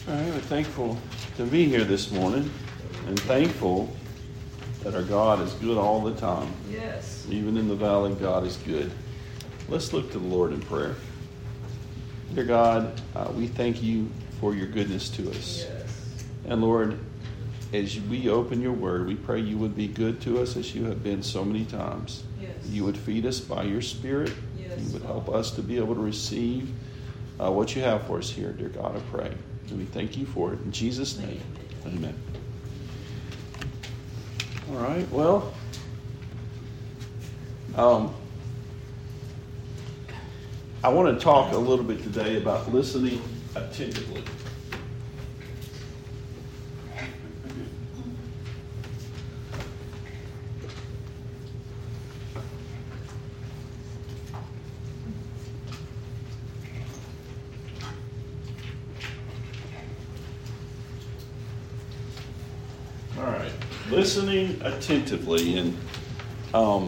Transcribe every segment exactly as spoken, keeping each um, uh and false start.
All right, we're thankful to be here this morning and thankful that our God is good all the time. Yes. Even in the valley, God is good. Let's look to the Lord in prayer. Dear God, uh, we thank you for your goodness to us. Yes. And Lord, as we open your word, we pray you would be good to us as you have been so many times. Yes. You would feed us by your Spirit. Yes. You would help us to be able to receive uh, what you have for us here, dear God, I pray. And we thank you for it. In Jesus' name, amen. All right, well, um, I want to talk a little bit today about listening attentively. All right, listening attentively, and um,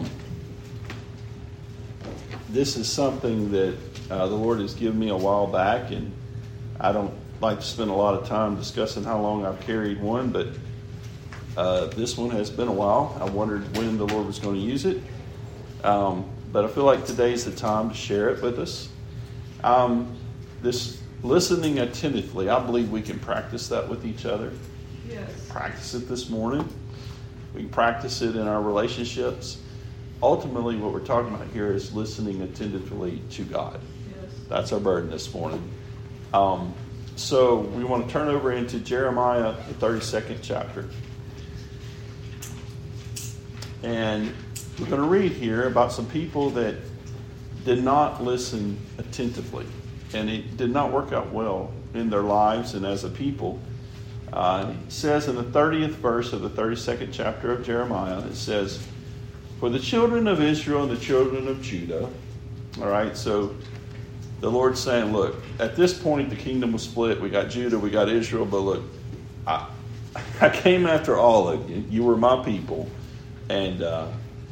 this is something that uh, the Lord has given me a while back, and I don't like to spend a lot of time discussing how long I've carried one, but uh, this one has been a while. I wondered when the Lord was going to use it, um, but I feel like today's the time to share it with us. Um, this listening attentively, I believe we can practice that with each other. Yes. Practice it this morning. We can practice it in our relationships. Ultimately, what we're talking about here is listening attentively to God. Yes. That's our burden this morning. Um, so we want to turn over into Jeremiah, the thirty-second chapter. And we're going to read here about some people that did not listen attentively. And it did not work out well in their lives and as a people. Uh, it says in the thirtieth verse of the thirty-second chapter of Jeremiah, it says, "For the children of Israel and the children of Judah," all right, so the Lord's saying, look, at this point the kingdom was split. We got Judah, we got Israel, but look, I, I came after all of you. You were my people. And uh,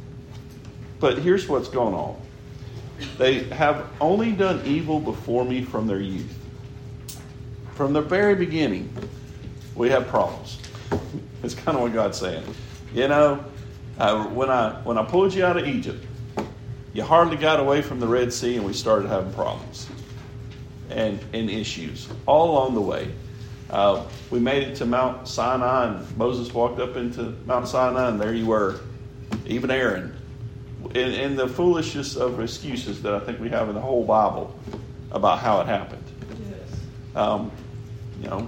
but here's what's going on. They have only done evil before me from their youth. From the very beginning, we have problems. It's kind of what God's saying. You know, uh, when I when I pulled you out of Egypt, you hardly got away from the Red Sea, and we started having problems and, and issues all along the way. Uh, we made it to Mount Sinai, and Moses walked up into Mount Sinai, and there you were, even Aaron. And, and the foolishness of excuses that I think we have in the whole Bible about how it happened. Yes. Um, you know,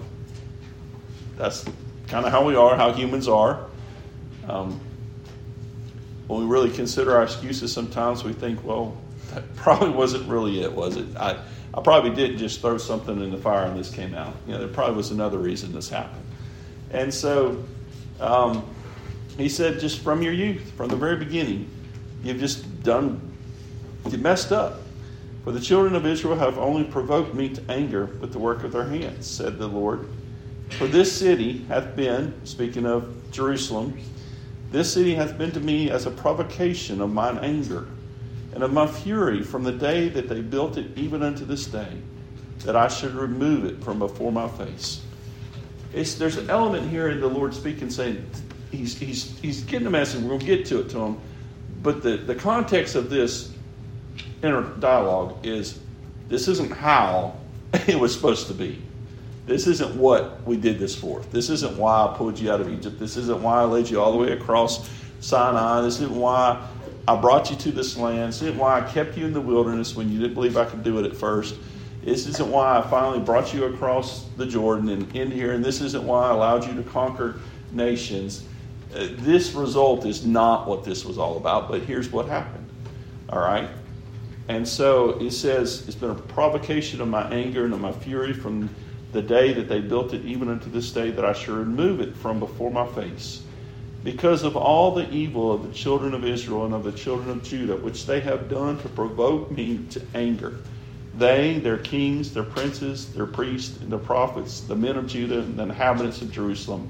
that's kind of how we are, how humans are. Um, when we really consider our excuses, sometimes we think, well, that probably wasn't really it, was it? I, I probably didn't just throw something in the fire and this came out. You know, there probably was another reason this happened. And so um, he said, just from your youth, from the very beginning, you've just done, you messed up. For the children of Israel have only provoked me to anger with the work of their hands, said the Lord. For this city hath been, speaking of Jerusalem, this city hath been to me as a provocation of mine anger and of my fury from the day that they built it even unto this day, that I should remove it from before my face. It's, there's an element here in the Lord speaking, saying he's he's he's getting a message. We're going to get to it to him, but the, the context of this inner dialogue is this isn't how it was supposed to be. This isn't what we did this for. This isn't why I pulled you out of Egypt. This isn't why I led you all the way across Sinai. This isn't why I brought you to this land. This isn't why I kept you in the wilderness when you didn't believe I could do it at first. This isn't why I finally brought you across the Jordan and in here. And this isn't why I allowed you to conquer nations. Uh, this result is not what this was all about, but here's what happened. All right? And so it says, it's been a provocation of my anger and of my fury from the day that they built it, even unto this day, that I should remove it from before my face. Because of all the evil of the children of Israel and of the children of Judah, which they have done to provoke me to anger. They, their kings, their princes, their priests, and their prophets, the men of Judah, and the inhabitants of Jerusalem.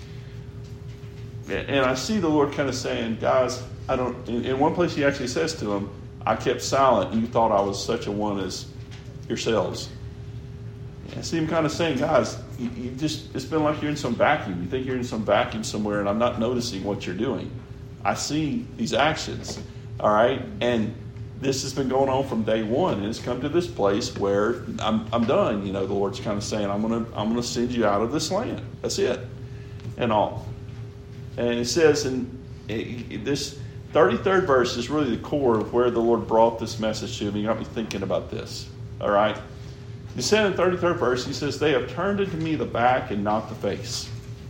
And I see the Lord kind of saying, guys, I don't, in, in one place he actually says to them, I kept silent, and you thought I was such a one as yourselves. I see him kind of saying, guys, you, you just, it's been like you're in some vacuum. You think you're in some vacuum somewhere and I'm not noticing what you're doing. I see these actions, all right? And this has been going on from day one, and it's come to this place where I'm I'm done. You know, the Lord's kind of saying, I'm gonna I'm gonna send you out of this land. That's it, and all. And it says in it, this thirty-third verse is really the core of where the Lord brought this message to me. You got me thinking about this. All right. He said in the thirty-third verse, he says, "They have turned unto me the back and not the face."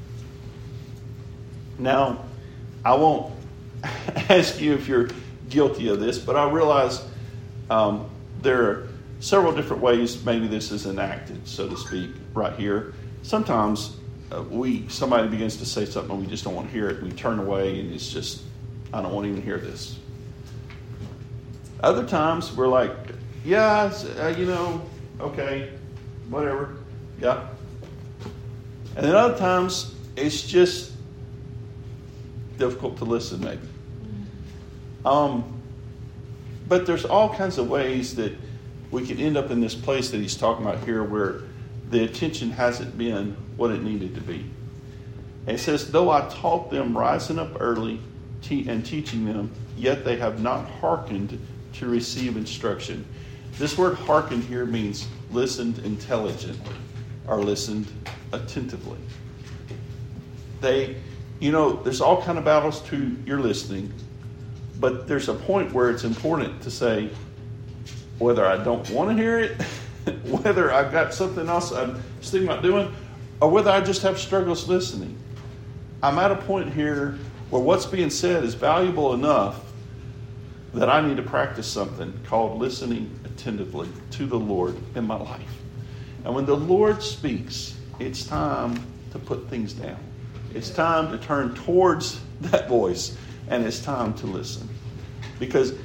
Now, I won't ask you if you're guilty of this, but I realize um, there are several different ways maybe this is enacted, so to speak, right here. Sometimes uh, we somebody begins to say something and we just don't want to hear it. We turn away and it's just, I don't want to even hear this. Other times we're like, yeah, uh, you know, okay, whatever, yeah. And then other times it's just difficult to listen maybe. Um, but there's all kinds of ways that we can end up in this place that he's talking about here where the attention hasn't been what it needed to be. And it says, though I taught them rising up early te- and teaching them, yet they have not hearkened to receive instruction. This word hearken here means listened intelligently or listened attentively. They, you know, there's all kind of battles to your listening. But there's a point where it's important to say whether I don't want to hear it, whether I've got something else I'm thinking about doing, or whether I just have struggles listening. I'm at a point here where what's being said is valuable enough that I need to practice something called listening attentively to the Lord in my life. And when the Lord speaks, it's time to put things down. It's time to turn towards that voice. And it's time to listen. Because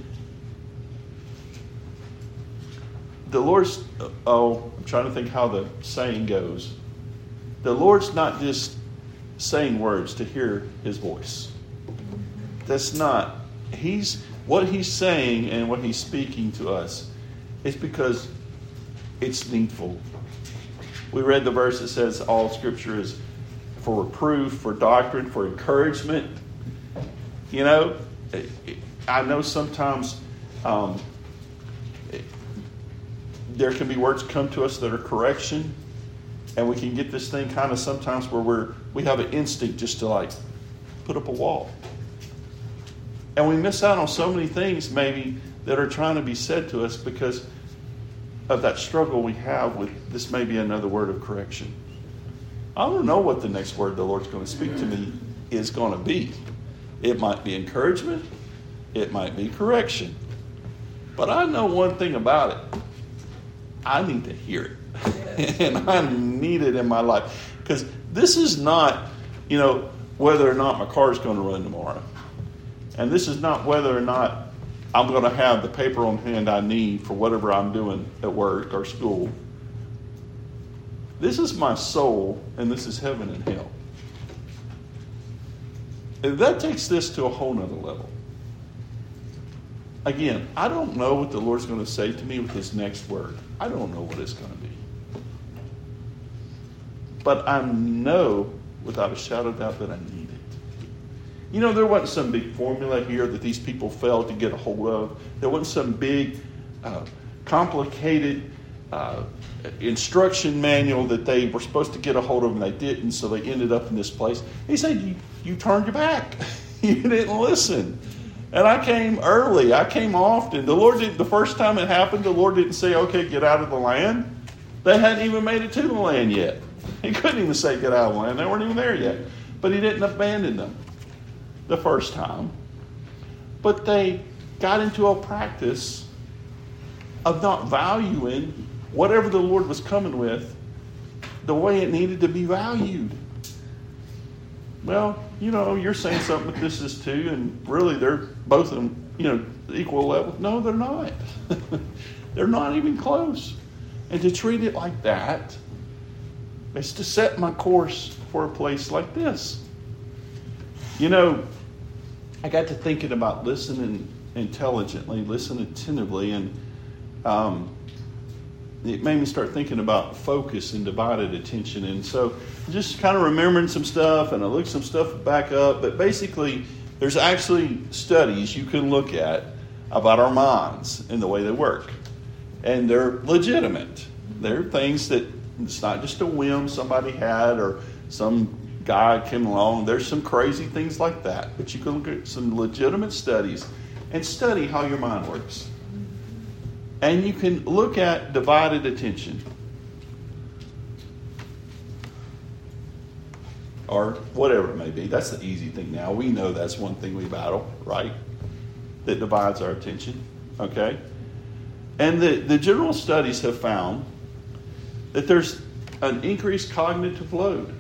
the Lord's, oh, I'm trying to think how the saying goes. The Lord's not just saying words to hear his voice. That's not. He's, what he's saying and what he's speaking to us is because it's needful. We read the verse that says all Scripture is for reproof, for doctrine, for encouragement. You know, I know sometimes um, there can be words come to us that are correction, and we can get this thing kind of sometimes where we're we have an instinct just to like put up a wall, and we miss out on so many things maybe that are trying to be said to us because of that struggle we have with this may be another word of correction. I don't know what the next word the Lord's going to speak to me is going to be. It might be encouragement. It might be correction. But I know one thing about it. I need to hear it. And I need it in my life. Because this is not, you know, whether or not my car is going to run tomorrow. And this is not whether or not I'm going to have the paper on hand I need for whatever I'm doing at work or school. This is my soul, and this is heaven and hell. And that takes this to a whole nother level. Again, I don't know what the Lord's going to say to me with his next word. I don't know what it's going to be. But I know without a shadow of doubt that I need it. You know, there wasn't some big formula here that these people failed to get a hold of. There wasn't some big, uh, complicated uh, instruction manual that they were supposed to get a hold of and they didn't, so they ended up in this place. He said, you, you turned your back. You didn't listen. And I came early. I came often. The Lord didn't, the first time it happened, the Lord didn't say, okay, get out of the land. They hadn't even made it to the land yet. He couldn't even say get out of the land. They weren't even there yet. But he didn't abandon them the first time. But they got into a practice of not valuing whatever the Lord was coming with the way it needed to be valued. Well, you know, you're saying something that this is too, and really they're both on, you know, equal level. No, they're not. They're not even close. And to treat it like that is to set my course for a place like this. You know, I got to thinking about listening intelligently, listening attentively, and um, it made me start thinking about focus and divided attention. And so just kind of remembering some stuff, and I looked some stuff back up. But basically, there's actually studies you can look at about our minds and the way they work. And they're legitimate. They're things that it's not just a whim somebody had or some guy came along. There's some crazy things like that. But you can look at some legitimate studies and study how your mind works. And you can look at divided attention. Or whatever it may be. That's the easy thing now. We know that's one thing we battle, right? That divides our attention. Okay? And the, the general studies have found that there's an increased cognitive load.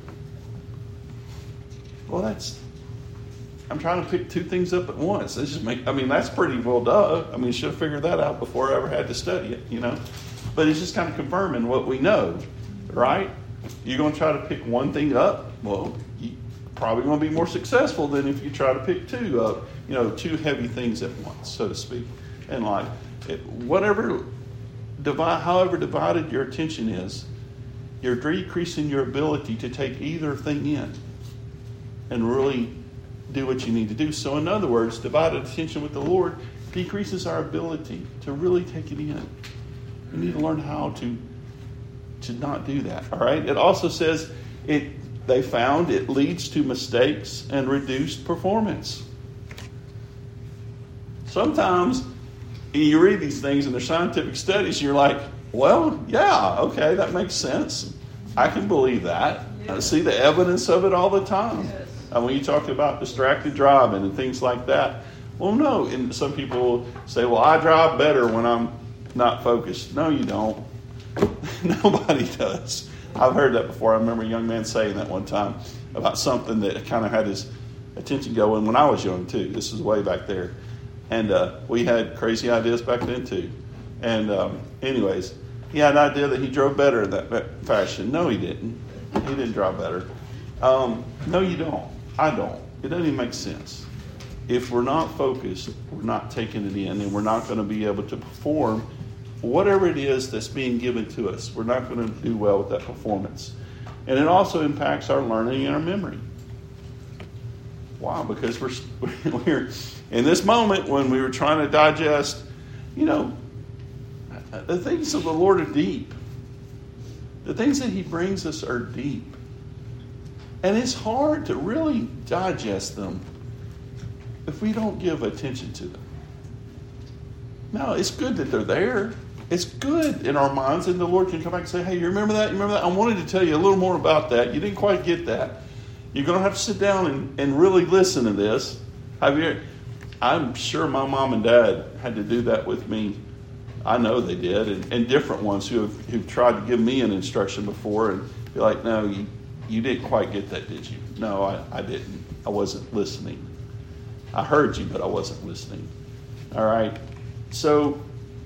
Well, that's... I'm trying to pick two things up at once. This just make, I mean, that's pretty well duh. I mean, should have figured that out before I ever had to study it, you know. But it's just kind of confirming what we know, right? You're going to try to pick one thing up. Well, you're probably going to be more successful than if you try to pick two up, you know, two heavy things at once, so to speak, in life. It, whatever, divide, however divided your attention is, you're decreasing your ability to take either thing in and really do what you need to do. So in other words, divided attention with the Lord decreases our ability to really take it in. We need to learn how to, to not do that. All right. It also says it. They found it leads to mistakes and reduced performance. Sometimes you read these things and they're scientific studies, and you're like, well, yeah, okay, that makes sense. I can believe that. Yeah. I see the evidence of it all the time. Yes. And when you talk about distracted driving and things like that, well, no. And some people say, well, I drive better when I'm not focused. No, you don't. Nobody does. I've heard that before. I remember a young man saying that one time about something that kind of had his attention going when I was young, too. This is way back there. And uh, we had crazy ideas back then, too. And um, anyways, he had an idea that he drove better in that fashion. No, he didn't. He didn't drive better. Um, no, you don't. I don't. It doesn't even make sense. If we're not focused, we're not taking it in, and we're not going to be able to perform whatever it is that's being given to us. We're not going to do well with that performance. And it also impacts our learning and our memory. Why? Because we're, we're in this moment when we were trying to digest, you know, the things of the Lord are deep. The things that He brings us are deep. And it's hard to really digest them if we don't give attention to them. No, it's good that they're there. It's good in our minds, and the Lord can come back and say, hey, you remember that? You remember that? I wanted to tell you a little more about that. You didn't quite get that. You're going to have to sit down and, and really listen to this. Have you, I'm sure my mom and dad had to do that with me. I know they did, and, and different ones who have who've tried to give me an instruction before and be like, no, you You didn't quite get that, did you? No, I, I didn't. I wasn't listening. I heard you, but I wasn't listening. All right. So,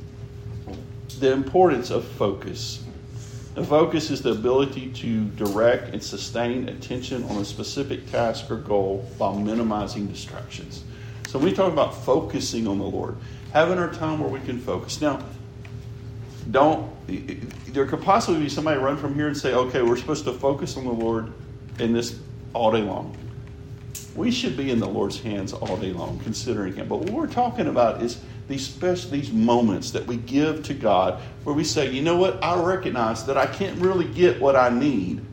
the importance of focus. The focus is the ability to direct and sustain attention on a specific task or goal while minimizing distractions. So, we talk about focusing on the Lord, having our time where we can focus. Now, don't. There could possibly be somebody run from here and say, okay, we're supposed to focus on the Lord in this all day long. We should be in the Lord's hands all day long, considering Him. But what we're talking about is these special, these moments that we give to God where we say, you know what, I recognize that I can't really get what I need.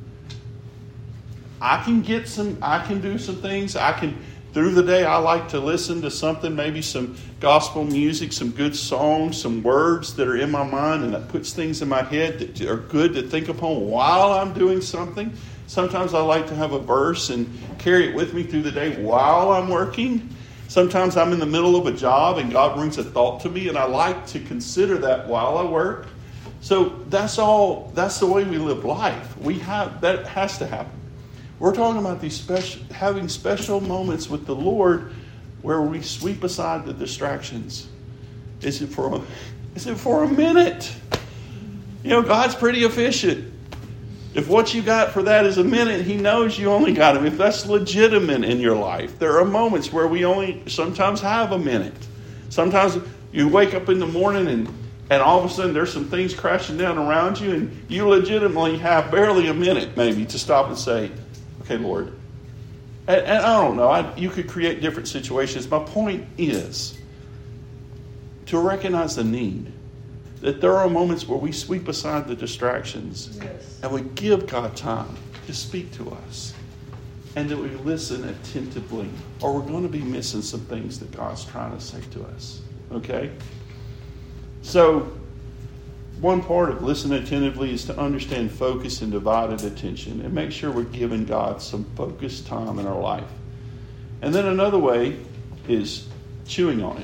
I can get some, I can do some things. I can, through the day, I like to listen to something, maybe some gospel music, some good songs, some words that are in my mind, and that puts things in my head that are good to think upon while I'm doing something. Sometimes I like to have a verse and carry it with me through the day while I'm working. Sometimes I'm in the middle of a job and God brings a thought to me, and I like to consider that while I work. So that's all, that's the way we live life. We have, that has to happen. We're talking about these special, having special moments with the Lord where we sweep aside the distractions. Is it for a, is it for a minute? You know, God's pretty efficient. If what you got for that is a minute, He knows you only got Him. If that's legitimate in your life, there are moments where we only sometimes have a minute. Sometimes you wake up in the morning and And all of a sudden there's some things crashing down around you, and you legitimately have barely a minute maybe to stop and say, okay, Lord. And, and I don't know, I, you could create different situations. My point is to recognize the need. That there are moments where we sweep aside the distractions, yes, and we give God time to speak to us. And that we listen attentively, or we're going to be missing some things that God's trying to say to us. Okay? So, one part of listen attentively is to understand focus and divided attention and make sure we're giving God some focused time in our life. And then another way is chewing on it.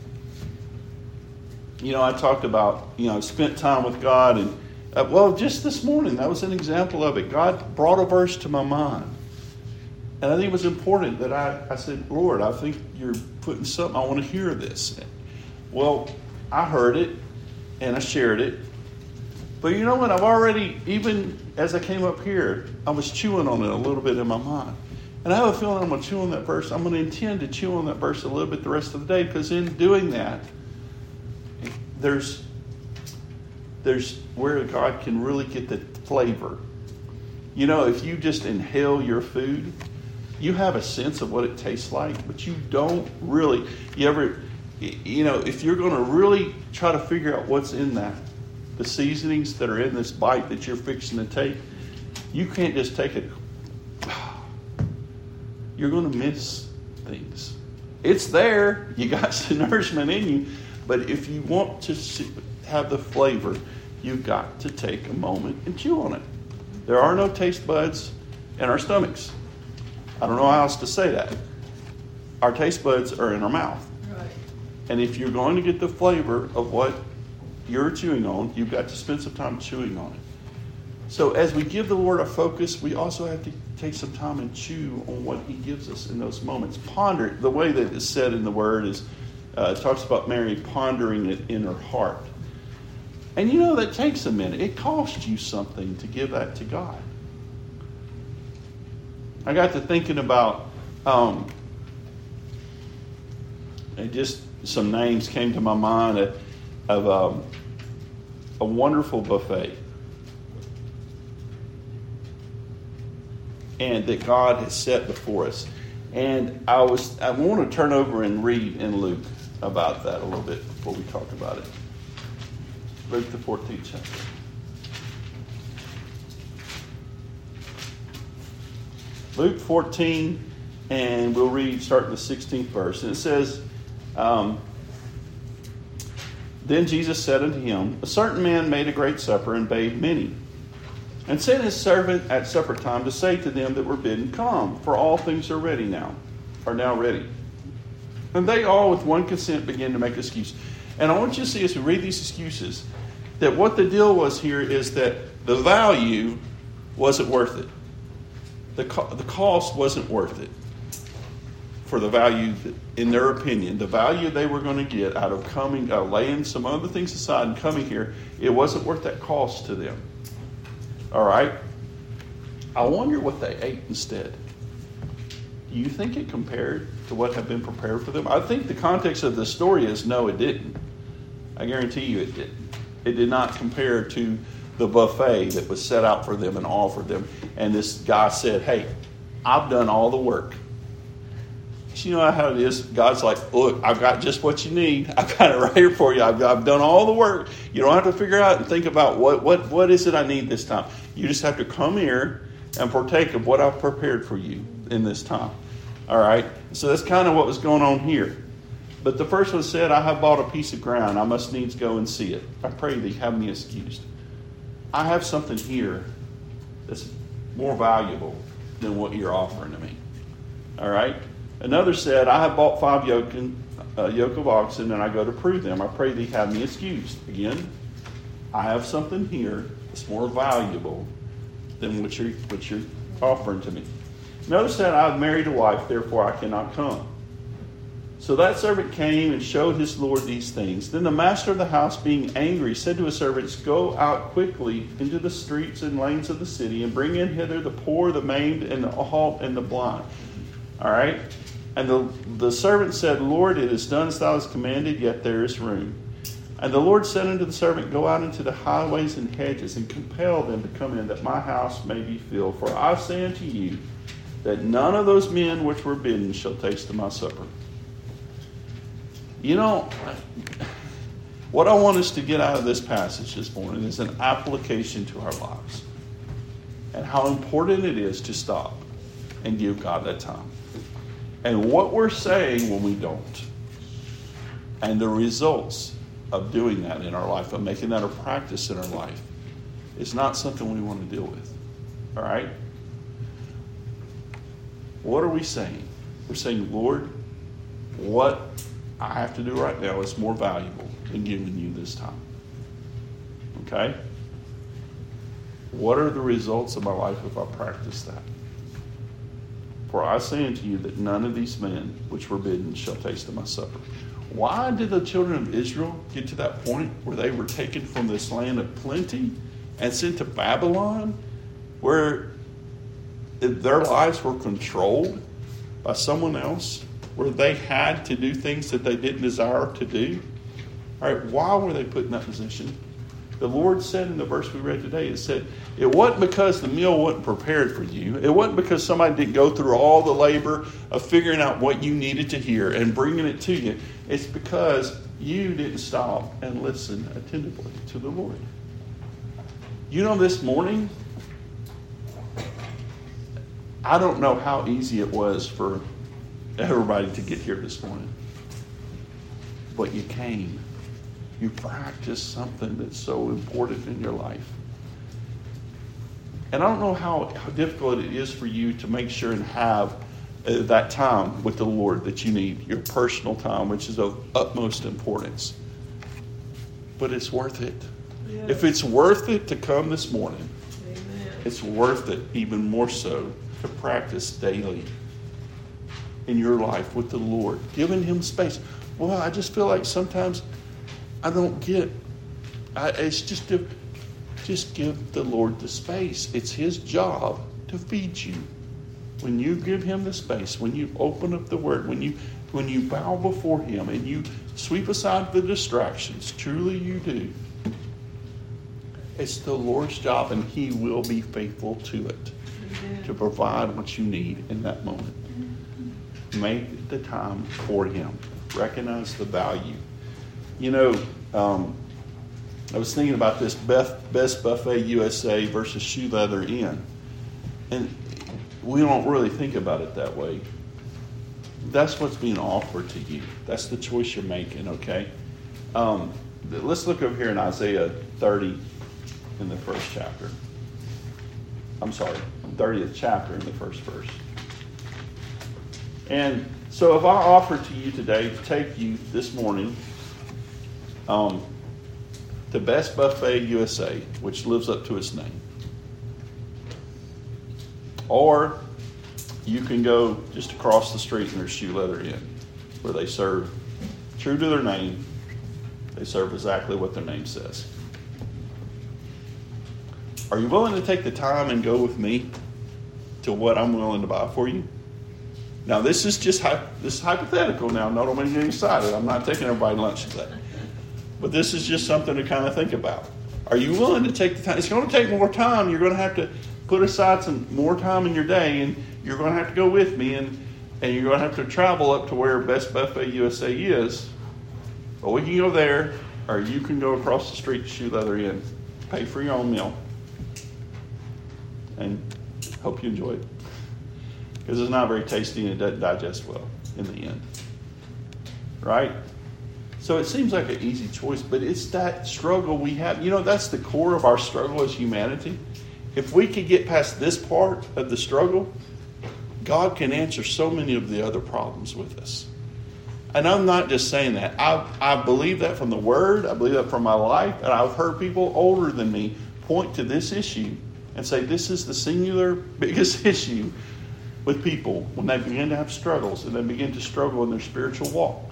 You know, I talked about, you know, spent time with God, and uh, well, just this morning, that was an example of it. God brought a verse to my mind. And I think it was important that I, I said, Lord, I think you're putting something, I want to hear this. Well, I heard it, and I shared it. But you know what? I've already, even as I came up here, I was chewing on it a little bit in my mind. And I have a feeling I'm going to chew on that verse. I'm going to intend to chew on that verse a little bit the rest of the day, because in doing that, there's, there's where God can really get the flavor. You know, if you just inhale your food, you have a sense of what it tastes like, but you don't really, you ever, you know, if you're going to really try to figure out what's in that, the seasonings that are in this bite that you're fixing to take, you can't just take it. You're going to miss things. It's there. You got some nourishment in you. But if you want to see, have the flavor, you've got to take a moment and chew on it. There are no taste buds in our stomachs. I don't know how else to say that. Our taste buds are in our mouth. Right. And if you're going to get the flavor of what you're chewing on, you've got to spend some time chewing on it. So as we give the Lord a focus, we also have to take some time and chew on what he gives us in those moments. Ponder it. The way that it's said in the Word is, uh, it talks about Mary pondering it in her heart. And you know, that takes a minute. It costs you something to give that to God. I got to thinking about, um, and just some names came to my mind of, of um, a wonderful buffet. And that God has set before us. And I was I want to turn over and read in Luke about that a little bit before we talk about it. Luke the fourteenth chapter. Luke fourteen, and we'll read starting the sixteenth verse. And it says, um, Then Jesus said unto him, A certain man made a great supper and bade many, and sent his servant at supper time to say to them that were bidden, Come, for all things are ready now, are now ready. And they all with one consent began to make excuse. And I want you to see as we read these excuses, that what the deal was here is that the value wasn't worth it. The, co- the cost wasn't worth it for the value, that, in their opinion, the value they were going to get out of coming, uh, laying some other things aside and coming here, it wasn't worth that cost to them. All right? I wonder what they ate instead. Do you think it compared to what had been prepared for them? I think the context of the story is no, it didn't. I guarantee you it didn't. It did not compare to the buffet that was set out for them and offered them. And this guy said, hey, I've done all the work. You know how it is. God's like, look, I've got just what you need. I've got it right here for you. I've, I've done all the work. You don't have to figure out and think about what, what, what is it I need this time. You just have to come here and partake of what I've prepared for you in this time. All right? So that's kind of what was going on here. But the first one said, I have bought a piece of ground. I must needs go and see it. I pray thee, have me excused. I have something here that's more valuable than what you're offering to me. All right? Another said, I have bought five yoke, and, uh, yoke of oxen, and I go to prove them. I pray thee, have me excused. Again, I have something here that's more valuable than what you're, what you're offering to me. Another said, I have married a wife, therefore I cannot come. So that servant came and showed his lord these things. Then the master of the house, being angry, said to his servants, Go out quickly into the streets and lanes of the city, and bring in hither the poor, the maimed, and the halt, and the blind. All right? And the, the servant said, Lord, it is done as thou hast commanded, yet there is room. And the Lord said unto the servant, Go out into the highways and hedges, and compel them to come in, that my house may be filled. For I say unto you, that none of those men which were bidden shall taste of my supper. You know, what I want us to get out of this passage this morning is an application to our lives. And how important it is to stop and give God that time. And what we're saying when we don't. And the results of doing that in our life, of making that a practice in our life, is not something we want to deal with. All right? What are we saying? We're saying, Lord, what I have to do right now is more valuable than giving you this time. Okay? What are the results of my life if I practice that? For I say unto you that none of these men which were bidden shall taste of my supper. Why did the children of Israel get to that point where they were taken from this land of plenty and sent to Babylon, where their lives were controlled by someone else, where they had to do things that they didn't desire to do? All right, why were they put in that position? The Lord said in the verse we read today, it said, it wasn't because the meal wasn't prepared for you. It wasn't because somebody didn't go through all the labor of figuring out what you needed to hear and bringing it to you. It's because you didn't stop and listen attentively to the Lord. You know, this morning, I don't know how easy it was for everybody to get here this morning. But you came. You practiced something that's so important in your life. And I don't know how, how difficult it is for you to make sure and have uh, that time with the Lord that you need, your personal time, which is of utmost importance. But it's worth it. Yes. If it's worth it to come this morning, Amen. It's worth it even more so to practice daily in your life with the Lord, giving Him space. Well, I just feel like sometimes I don't get. I, it's just to just give the Lord the space. It's His job to feed you. When you give Him the space, when you open up the Word, when you when you bow before Him and you sweep aside the distractions, truly you do. It's the Lord's job, and He will be faithful to it, Amen. To provide what you need in that moment. Make the time for Him. Recognize the value. You know, um, I was thinking about this Best Buffet U S A versus Shoe Leather Inn. And we don't really think about it that way. That's what's being offered to you. That's the choice you're making, okay? Um, let's look over here in Isaiah thirty in the first chapter. I'm sorry, thirtieth chapter in the first verse. And so if I offer to you today to take you this morning Um, the Best Buffet U S A, which lives up to its name. Or you can go just across the street and there's Shoe Leather Inn, where they serve, true to their name, they serve exactly what their name says. Are you willing to take the time and go with me to what I'm willing to buy for you? Now, this is just this is hypothetical now. Don't make me get excited. I'm not taking everybody to lunch today. But this is just something to kind of think about. Are you willing to take the time? It's going to take more time. You're going to have to put aside some more time in your day, and you're going to have to go with me, and, and you're going to have to travel up to where Best Buffet U S A is. But we can go there, or you can go across the street to Shoe Leather Inn. Pay for your own meal. And hope you enjoy it. Because it's not very tasty and it doesn't digest well in the end. Right? So it seems like an easy choice, but it's that struggle we have. You know, that's the core of our struggle as humanity. If we could get past this part of the struggle, God can answer so many of the other problems with us. And I'm not just saying that. I, I believe that from the Word. I believe that from my life. And I've heard people older than me point to this issue and say this is the singular biggest issue with people when they begin to have struggles and they begin to struggle in their spiritual walk.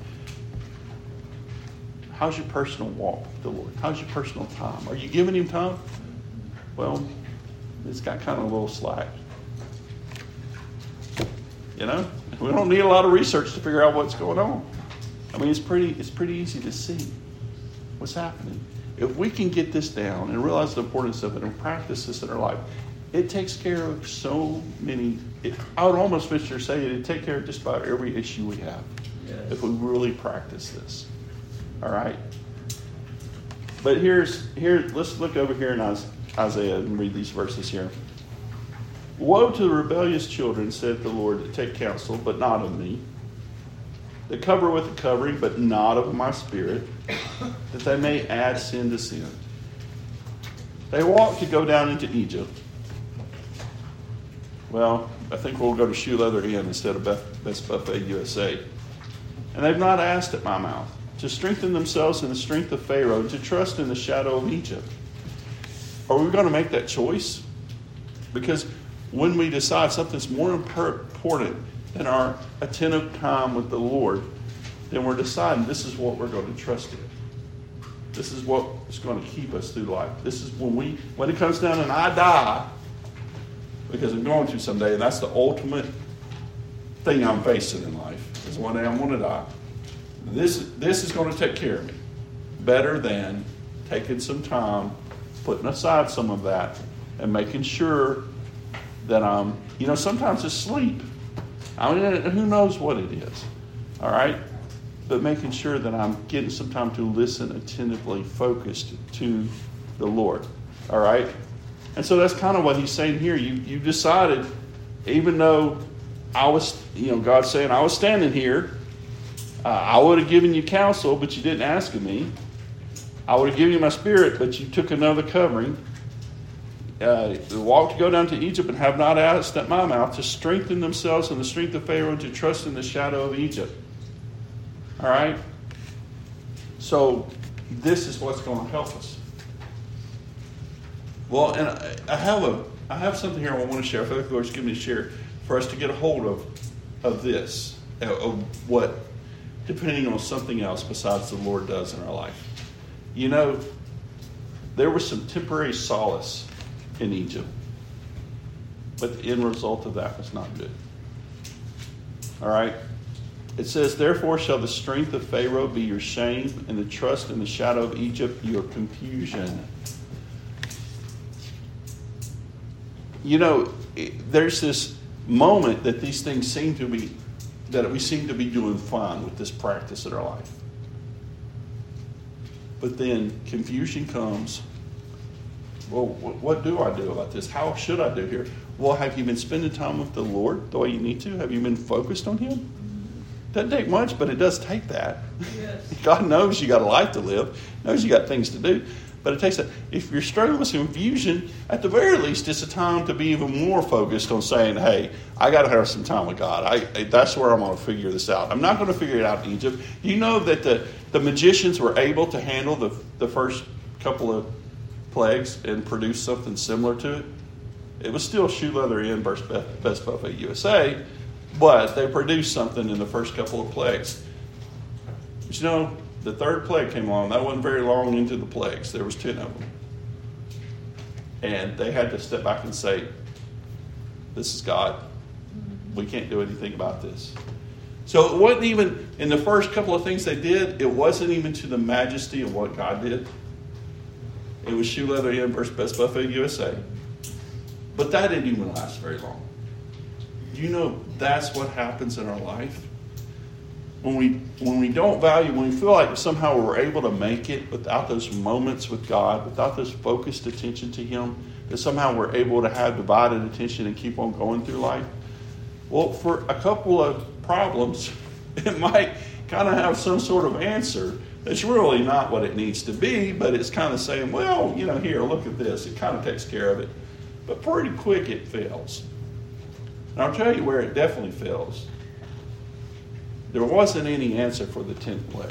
How's your personal walk with the Lord? How's your personal time? Are you giving Him time? Well, it's got kind of a little slack. You know? We don't need a lot of research to figure out what's going on. I mean, it's pretty it's pretty easy to see. what's happening. If we can get this down and realize the importance of it and practice this in our life, it takes care of so many. It, I would almost venture to say it would take care of just about every issue we have. Yes. If we really practice this. All right? But here's, here. let's look over here in Isaiah and read these verses here. Woe to the rebellious children, saith the Lord, that take counsel, but not of me. That cover with a covering, but not of my spirit, that they may add sin to sin. They walk to go down into Egypt. Well, I think we'll go to Shoe Leather Inn instead of Best Buffet U S A. And they've not asked at my mouth to strengthen themselves in the strength of Pharaoh, to trust in the shadow of Egypt. Are we going to make that choice? Because when we decide something's more important than our attentive time with the Lord, then we're deciding this is what we're going to trust in. This is what is going to keep us through life. This is when we, when it comes down and I die, because I'm going to someday, and that's the ultimate thing I'm facing in life, is one day I'm going to die. This, this is going to take care of me better than taking some time, putting aside some of that, and making sure that I'm, you know, sometimes it's sleep. I mean, who knows what it is, all right? But making sure that I'm getting some time to listen attentively, focused to the Lord, all right? And so that's kind of what he's saying here. You you decided, even though I was, you know, God's saying, I was standing here, uh, I would have given you counsel, but you didn't ask of me. I would have given you my spirit, but you took another covering. Uh, walk to go down to Egypt and have not asked at my mouth to strengthen themselves in the strength of Pharaoh and to trust in the shadow of Egypt. All right? So this is what's going to help us. Well, and I, I have a I have something here I want to share. I feel like the Lord's given me to share for us to get a hold of of this, of what, depending on something else besides the Lord does in our life. You know, there was some temporary solace in Egypt, but the end result of that was not good. All right? It says, therefore shall the strength of Pharaoh be your shame, and the trust in the shadow of Egypt your confusion. You know, there's this moment that these things seem to be, that we seem to be doing fine with this practice in our life. But then confusion comes. Well, what do I do about this? How should I do here? Well, have you been spending time with the Lord the way you need to? Have you been focused on Him? Doesn't take much, but it does take that. Yes. God knows you got a life to live. Knows you got things to do. But it takes that. If you're struggling with confusion, at the very least, it's a time to be even more focused on saying, hey, I got to have some time with God. I, that's where I'm going to figure this out. I'm not going to figure it out in Egypt. You know that the, the magicians were able to handle the, the first couple of plagues and produce something similar to it. It was still Shoe Leather Inn versus Best Buffet U S A, but they produced something in the first couple of plagues. But you know, the third plague came along. That wasn't very long into the plagues. There was ten of them. And they had to step back and say, this is God. We can't do anything about this. So it wasn't even, in the first couple of things they did, it wasn't even to the majesty of what God did. It was Shoe Leather Inn versus Best Buffet U S A. But that didn't even last very long. You know, that's what happens in our life. When we when we don't value, when we feel like somehow we're able to make it without those moments with God, without this focused attention to Him, that somehow we're able to have divided attention and keep on going through life. Well, for a couple of problems, it might kind of have some sort of answer that's really not what it needs to be, but it's kind of saying, well, you know, here, look at this. It kind of takes care of it. But pretty quick it fails. And I'll tell you where it definitely fails. There wasn't any answer for the tenth plague.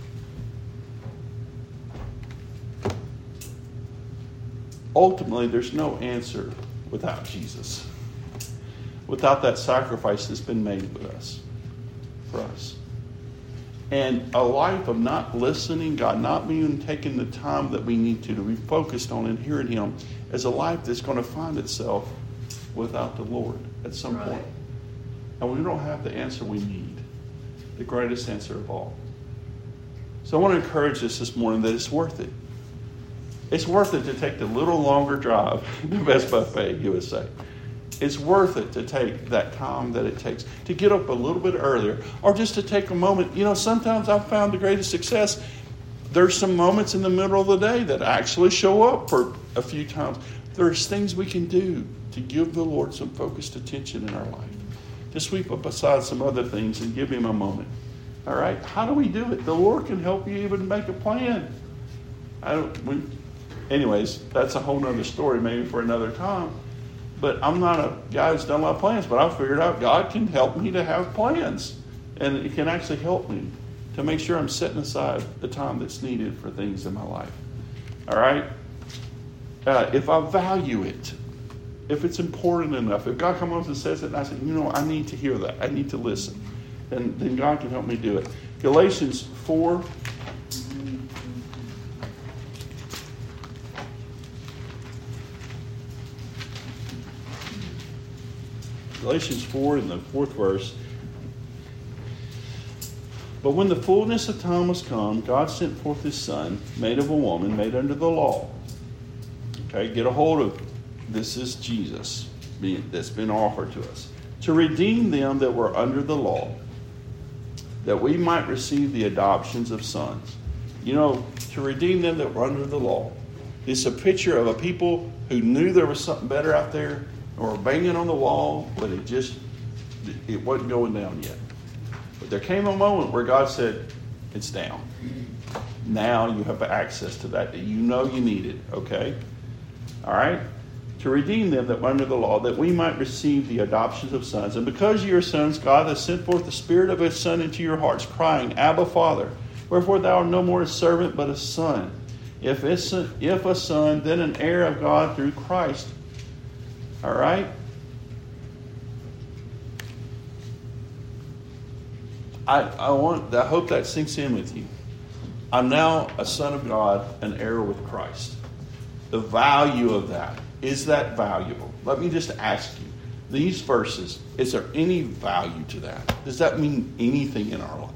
Ultimately, there's no answer without Jesus. Without that sacrifice that's been made with us, for us. And a life of not listening, God, not being taking the time that we need to, to be focused on and hearing Him, is a life that's going to find itself without the Lord at some right. point. And we don't have the answer we need. The greatest answer of all. So I want to encourage us this morning that it's worth it. It's worth it to take the little longer drive to Best Buffet U S A. It's worth it to take that time that it takes to get up a little bit earlier, or just to take a moment. You know, sometimes I've found the greatest success. There's some moments in the middle of the day that actually show up for a few times. There's things we can do to give the Lord some focused attention in our life, to sweep up aside some other things and give him a moment. All right? How do we do it? The Lord can help you even make a plan. I don't, we, anyways, that's a whole other story maybe for another time. But I'm not a guy who's done a lot of plans, but I've figured out God can help me to have plans. And it can actually help me to make sure I'm setting aside the time that's needed for things in my life. All right? Uh, if I value it, if it's important enough, if God comes up and says it and I say, you know, I need to hear that, I need to listen, then, then God can help me do it. Galatians four. Galatians four in the fourth verse. But when the fullness of time was come, God sent forth his Son, made of a woman, made under the law. Okay, get a hold of this is Jesus being, that's been offered to us. To redeem them that were under the law, that we might receive the adoptions of sons. You know, to redeem them that were under the law. It's a picture of a people who knew there was something better out there, or banging on the wall, but it just, it wasn't going down yet. But there came a moment where God said, it's down. Now you have access to that that you know you needed, okay? All right? To redeem them that were under the law, that we might receive the adoptions of sons. And because you are sons, God has sent forth the Spirit of his Son into your hearts, crying, Abba, Father. Wherefore thou art no more a servant, but a son. If a, if a son, then an heir of God through Christ. All right? I, I want. I hope that sinks in with you. I'm now a son of God, an heir with Christ. The value of that. Is that valuable? Let me just ask you. These verses, is there any value to that? Does that mean anything in our life?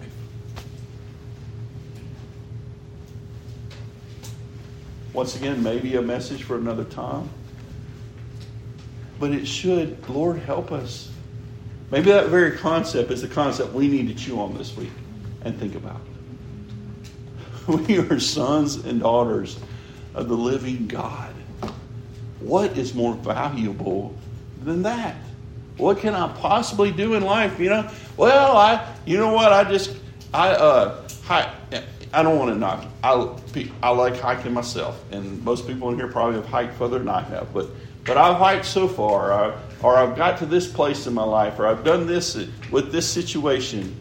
Once again, maybe a message for another time. But it should, Lord, help us. Maybe that very concept is the concept we need to chew on this week and think about. We are sons and daughters of the living God. What is more valuable than that? What can I possibly do in life? You know, well, I, you know what? I just, I, uh, hi, I don't want to knock. I, I like hiking myself, and most people in here probably have hiked further than I have, but. But I've hiked so far, or, or I've got to this place in my life, or I've done this with this situation.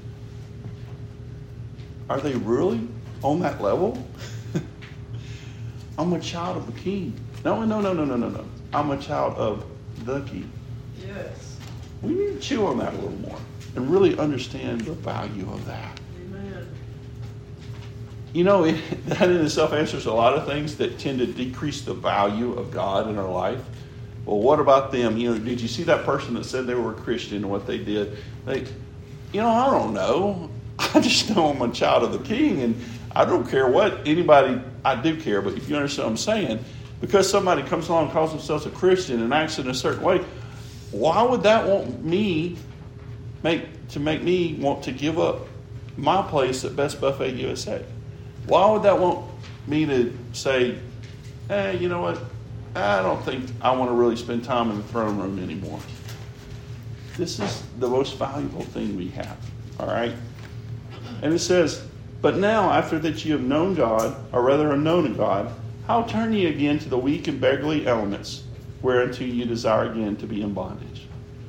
Are they really on that level? I'm a child of the King. No, no, no, no, no, no, no. I'm a child of the King. Yes. We need to chew on that a little more and really understand the value of that. Amen. You know, it, that in itself answers a lot of things that tend to decrease the value of God in our life. Well, what about them? You know, did you see that person that said they were a Christian and what they did? They, you know, I don't know. I just know I'm a child of the King, and I don't care what anybody, I do care, but if you understand what I'm saying, because somebody comes along and calls themselves a Christian and acts in a certain way, why would that want me, make to make me want to give up my place at Best Buffet U S A? Why would that want me to say, hey, you know what? I don't think I want to really spend time in the throne room anymore. This is the most valuable thing we have. All right? And it says, but now, after that you have known God, or rather are known of God, how turn ye again to the weak and beggarly elements, whereunto you desire again to be in bondage?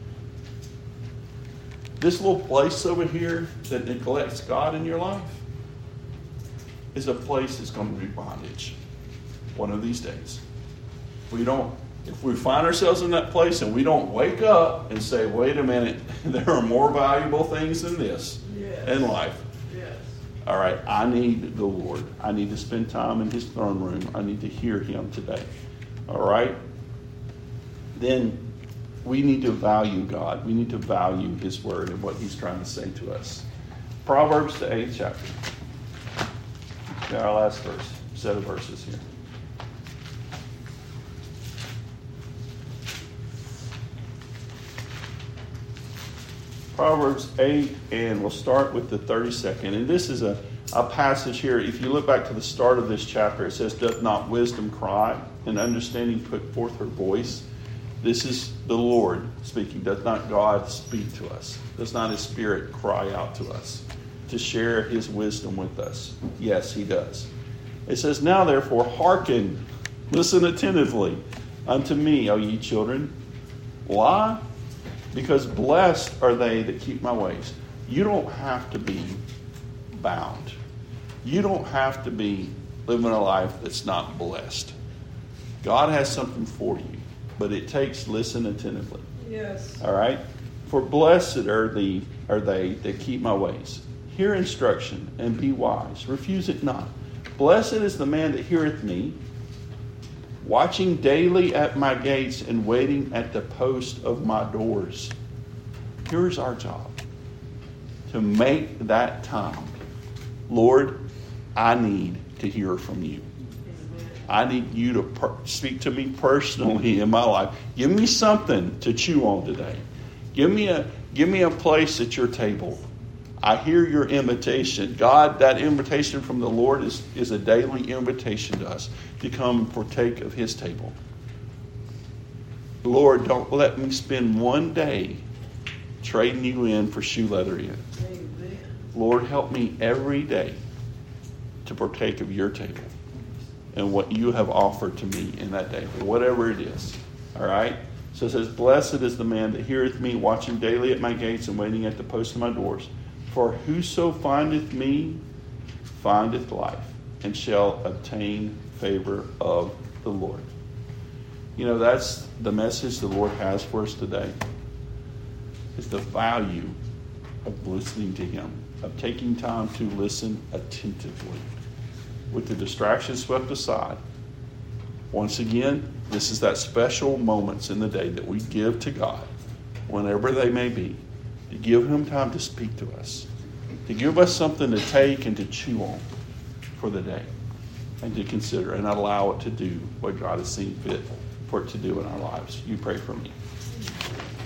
This little place over here that neglects God in your life is a place that's going to be bondage one of these days. We don't, if we find ourselves in that place and we don't wake up and say, wait a minute, there are more valuable things than this yes. in life. Yes. All right, I need the Lord. I need to spend time in his throne room. I need to hear him today. All right? Then we need to value God. We need to value his word and what he's trying to say to us. Proverbs, the eighth chapter. Our last verse, set of verses here. Proverbs eight, and we'll start with the thirty-second. And this is a, a passage here. If you look back to the start of this chapter, it says, "Doth not wisdom cry, and understanding put forth her voice?" This is the Lord speaking. Does not God speak to us? Does not his Spirit cry out to us to share his wisdom with us? Yes, he does. It says, "Now therefore hearken, listen attentively unto me, O ye children." Why? Because blessed are they that keep my ways. You don't have to be bound. You don't have to be living a life that's not blessed. God has something for you, but it takes listen attentively. Yes. All right? "For blessed are the are they that keep my ways. Hear instruction and be wise. Refuse it not. Blessed is the man that heareth me, watching daily at my gates and waiting at the post of my doors." Here's our job. To make that time. Lord, I need to hear from you. I need you to per- speak to me personally in my life. Give me something to chew on today. Give me a give me a place at your table. I hear your invitation. God, that invitation from the Lord is, is a daily invitation to us to come partake of his table. Lord, don't let me spend one day trading you in for shoe leather in. Amen. Lord, help me every day to partake of your table and what you have offered to me in that day, whatever it is. All right? So it says, "Blessed is the man that heareth me, watching daily at my gates and waiting at the post of my doors. For whoso findeth me findeth life, and shall obtain favor of the Lord." You know, that's the message the Lord has for us today. It's the value of listening to him, of taking time to listen attentively. With the distractions swept aside, once again, this is that special moments in the day that we give to God, whenever they may be, to give him time to speak to us, to give us something to take and to chew on for the day, and to consider and allow it to do what God has seen fit for it to do in our lives. You pray for me.